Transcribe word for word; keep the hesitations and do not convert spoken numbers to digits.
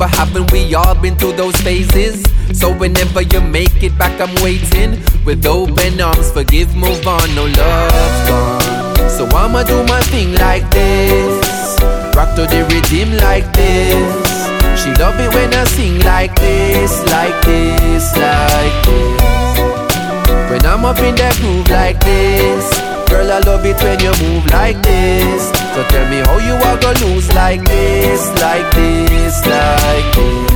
But haven't we all been through those phases? So whenever you make it back, I'm waiting with open arms. Forgive, move on, no love gone. So I'ma do my thing like this, rock to the rhythm like this. She love it when I sing like this, like this, like this. When I'm up in that groove like this, girl, I love it when you move like this. So tell me how you are gonna lose like this, like this, like this.